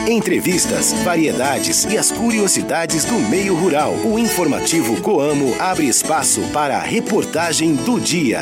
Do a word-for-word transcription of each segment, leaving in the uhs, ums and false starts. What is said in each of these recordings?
Entrevistas, variedades e as curiosidades do meio rural. O informativo Coamo abre espaço para a reportagem do dia.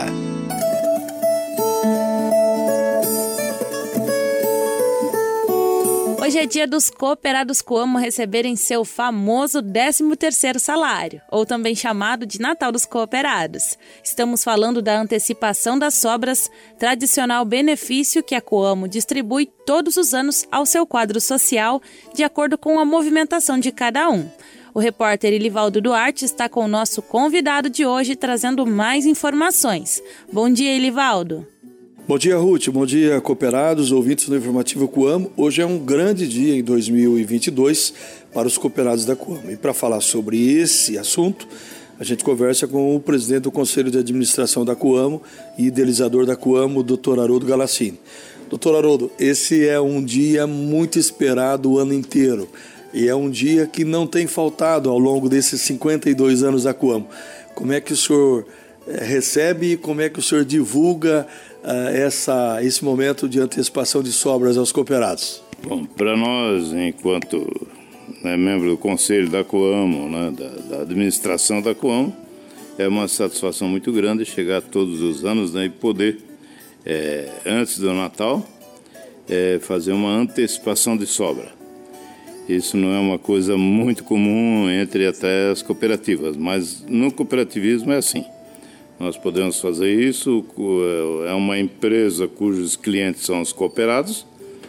Hoje é dia dos cooperados Coamo receberem seu famoso décimo terceiro salário, ou também chamado de Natal dos Cooperados. Estamos falando da antecipação das sobras, tradicional benefício que a Coamo distribui todos os anos ao seu quadro social, de acordo com a movimentação de cada um. O repórter Ilivaldo Duarte está com o nosso convidado de hoje, trazendo mais informações. Bom dia, Ilivaldo. Bom dia, Ruth. Bom dia, cooperados, ouvintes do Informativo Coamo. Hoje é um grande dia em dois mil e vinte e dois para os cooperados da Coamo. E para falar sobre esse assunto, a gente conversa com o presidente do Conselho de Administração da Coamo e idealizador da Coamo, doutor Haroldo Galassini. doutor Haroldo, esse é um dia muito esperado o ano inteiro. E é um dia que não tem faltado ao longo desses cinquenta e dois anos da Coamo. Como é que o senhor é, recebe e como é que o senhor divulga Uh, essa, esse momento de antecipação de sobras aos cooperados? Bom, para nós, enquanto né, membro do Conselho da Coamo, né, da, da administração da Coamo, é uma satisfação muito grande chegar todos os anos né, e poder, é, antes do Natal, é, fazer uma antecipação de sobra. Isso não é uma coisa muito comum entre até as cooperativas, mas no cooperativismo é assim. Nós podemos fazer isso, é uma empresa cujos clientes são os cooperados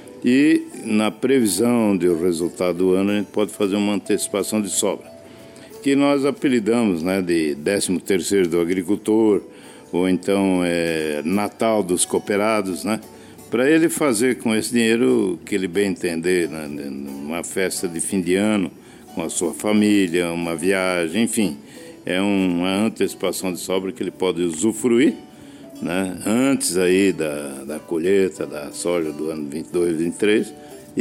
e na previsão do resultado do ano a gente pode fazer uma antecipação de sobra, que nós apelidamos né, de décimo terceiro do agricultor ou então é, Natal dos cooperados, né, para ele fazer com esse dinheiro que ele bem entender, né, uma festa de fim de ano com a sua família, uma viagem, enfim. É uma antecipação de sobra que ele pode usufruir, né, antes aí da, da colheita da soja do ano vinte e dois, vinte e três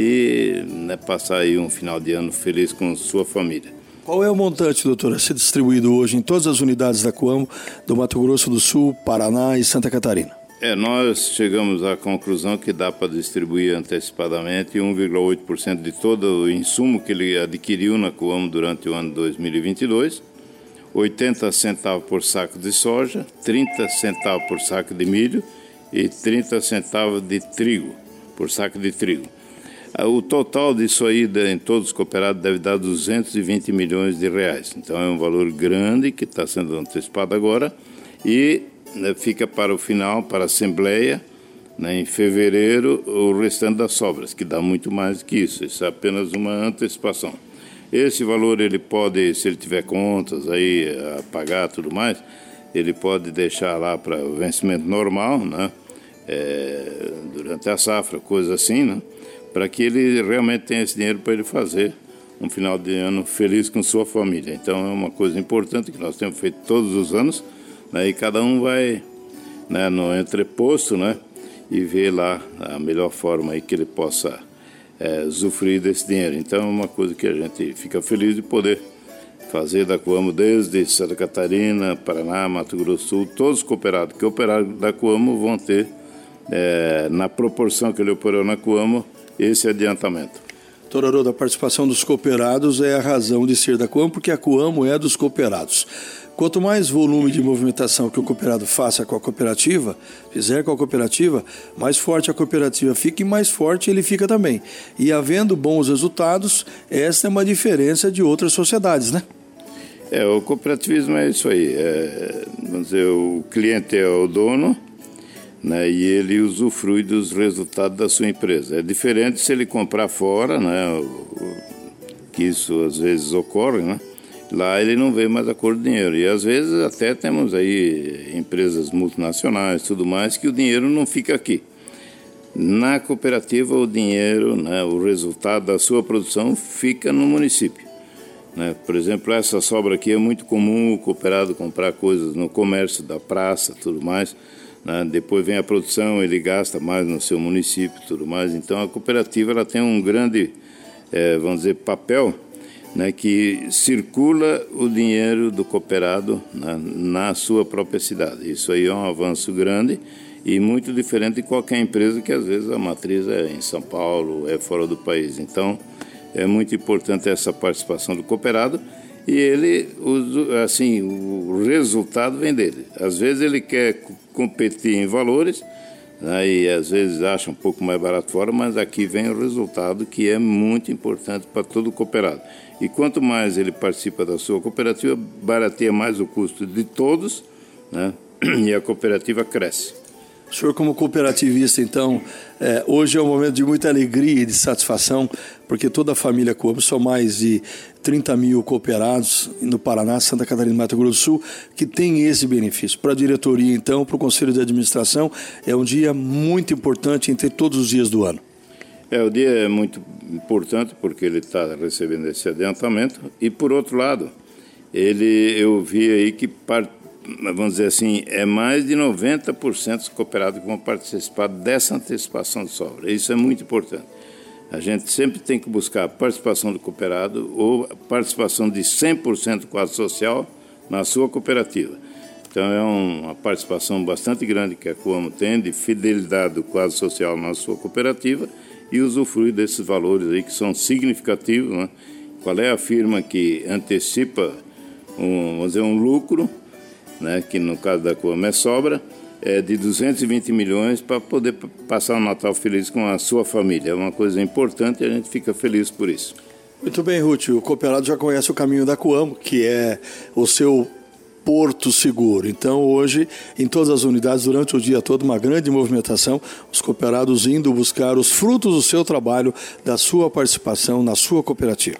e né, passar aí um final de ano feliz com sua família. Qual é o montante, doutor, a ser distribuído hoje em todas as unidades da Coamo do Mato Grosso do Sul, Paraná e Santa Catarina? É, nós chegamos à conclusão que dá para distribuir antecipadamente um vírgula oito por cento de todo o insumo que ele adquiriu na Coamo durante o ano dois mil e vinte e dois, oitenta centavos por saco de soja, trinta centavos por saco de milho e trinta centavos de trigo, por saco de trigo. O total disso aí em todos os cooperados deve dar duzentos e vinte milhões de reais. Então é um valor grande que está sendo antecipado agora e né, fica para o final, para a Assembleia, né, em fevereiro, o restante das sobras, que dá muito mais que isso. Isso é apenas uma antecipação. Esse valor ele pode, se ele tiver contas aí a pagar tudo mais, ele pode deixar lá para o vencimento normal, né? É, durante a safra, coisa assim, né? Para que ele realmente tenha esse dinheiro para ele fazer um final de ano feliz com sua família. Então é uma coisa importante que nós temos feito todos os anos, né? E cada um vai né, no entreposto, né? E ver lá a melhor forma aí que ele possa É, usufruir desse dinheiro. Então é uma coisa que a gente fica feliz de poder fazer da Coamo desde Santa Catarina, Paraná, Mato Grosso do Sul. Todos os cooperados que operaram da Coamo vão ter, é, na proporção que ele operou na Coamo, esse adiantamento. Doutor Haroldo, a participação dos cooperados é a razão de ser da Coamo, porque a Coamo é dos cooperados. Quanto mais volume de movimentação que o cooperado faça com a cooperativa, fizer com a cooperativa, mais forte a cooperativa fica e mais forte ele fica também. E havendo bons resultados, essa é uma diferença de outras sociedades, né? É, o cooperativismo é isso aí. É, vamos dizer, o cliente é o dono, né, e ele usufrui dos resultados da sua empresa. É diferente se ele comprar fora, né, o, o, que isso às vezes ocorre, né? Lá ele não vê mais a cor do dinheiro. E às vezes até temos aí empresas multinacionais e tudo mais que o dinheiro não fica aqui. Na cooperativa o dinheiro, né, o resultado da sua produção fica no município. Né? Por exemplo, essa sobra aqui é muito comum o cooperado comprar coisas no comércio da praça tudo mais. Né? Depois vem a produção, ele gasta mais no seu município tudo mais. Então a cooperativa ela tem um grande, é, vamos dizer, papel, né, que circula o dinheiro do cooperado, né, na sua própria cidade. Isso aí é um avanço grande e muito diferente de qualquer empresa que às vezes a matriz é em São Paulo, é fora do país. Então, é muito importante essa participação do cooperado e ele, assim, o resultado vem dele. Às vezes ele quer competir em valores, né, e às vezes acha um pouco mais barato fora, mas aqui vem o resultado que é muito importante para todo cooperado. E quanto mais ele participa da sua cooperativa, barateia mais o custo de todos, né, e a cooperativa cresce. O senhor, como cooperativista, então, é, hoje é um momento de muita alegria e de satisfação, porque toda a família Coamo, são mais de trinta mil cooperados no Paraná, Santa Catarina e Mato Grosso do Sul, que tem esse benefício. Para a diretoria, então, para o Conselho de Administração, é um dia muito importante entre todos os dias do ano. É, o dia é muito importante porque ele está recebendo esse adiantamento e, por outro lado, ele, eu vi aí que parte, vamos dizer assim, é mais de noventa por cento dos cooperados que vão participar dessa antecipação de sobra. Isso é muito importante. A gente sempre tem que buscar a participação do cooperado ou a participação de cem por cento do quadro social na sua cooperativa. Então, é uma participação bastante grande que a Coamo tem de fidelidade do quadro social na sua cooperativa e usufruir desses valores aí que são significativos, né? Qual é a firma que antecipa um, vamos dizer, um lucro, né, que no caso da Coamo é sobra, é de duzentos e vinte milhões para poder passar um Natal feliz com a sua família. É uma coisa importante e a gente fica feliz por isso. Muito bem, Ruth. O cooperado já conhece o caminho da Coamo, que é o seu porto seguro. Então, hoje, em todas as unidades, durante o dia todo, uma grande movimentação, os cooperados indo buscar os frutos do seu trabalho, da sua participação na sua cooperativa.